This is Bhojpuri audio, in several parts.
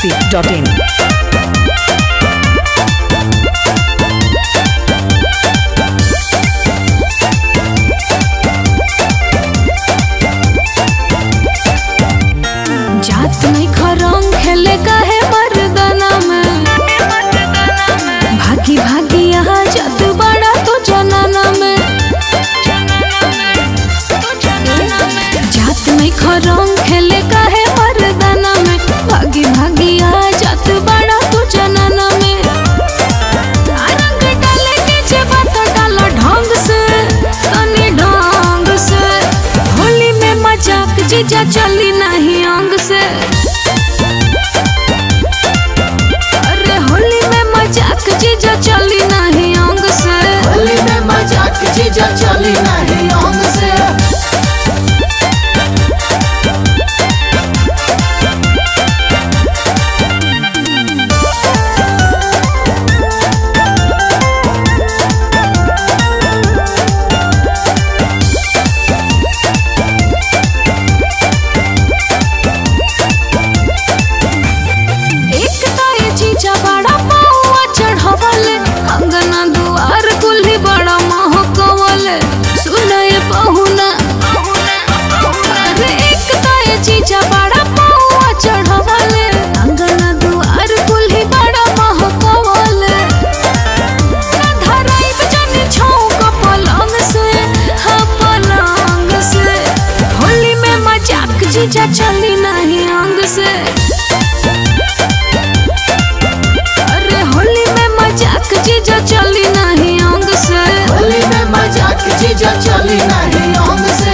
biharmasti.in जात नहीं खरंग खेले काहे मर्दाना में भागी भागी यहाँ जात बड़ा तो जनाना में जात नहीं खरंग खेले काहे मर्दाना में भागी भागी यहाँ जात बड़ा तो जनाना में रंग डाले के जे बात डाला ढंग से तनी ढंग से होली में मजाक जीजा चली नहीं अंग से अरे होली में मजाक जीजा चली नहीं अंग से होली में मजाक जीजा चली नहीं अंग से अंगना दुआर कुल्ही बड़ा महकवले सुनए बहुना अरे एक ताए जीजा बड़ा पौआ चढ़वले अंगना दुआर कुल्ही बड़ा महकवले धराई बजनी छौक पलंग से हाँ पलंग से होली में मजाक जीजा चली नहीं अंग से जीजा चली नहीं अंग से होली में मजाक जीजा चली नहीं अंग से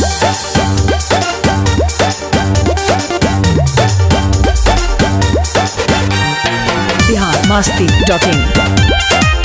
biharmasti.in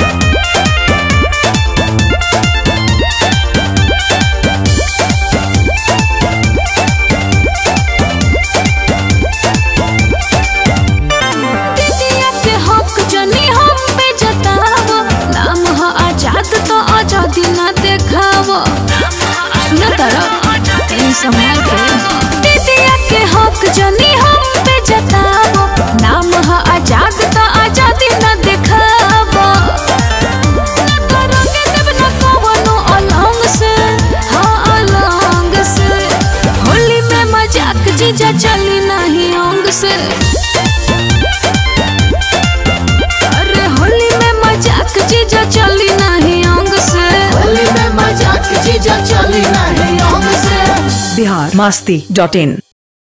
आजादी न देखावो सुन तारा तेरी संभाल के दीदिया के हक जनी हम पे जतावो नाम है आजाद तो आजादी न देखावो न करोगे तब न कवनो अलंग से हाँ अलंग से होली में मजाक जीजा चली नहीं अंग से अरे होली में मजाक जीजा चली नहीं अंग से होली में मजाक जीजा चली नहीं अंग से biharmasti.in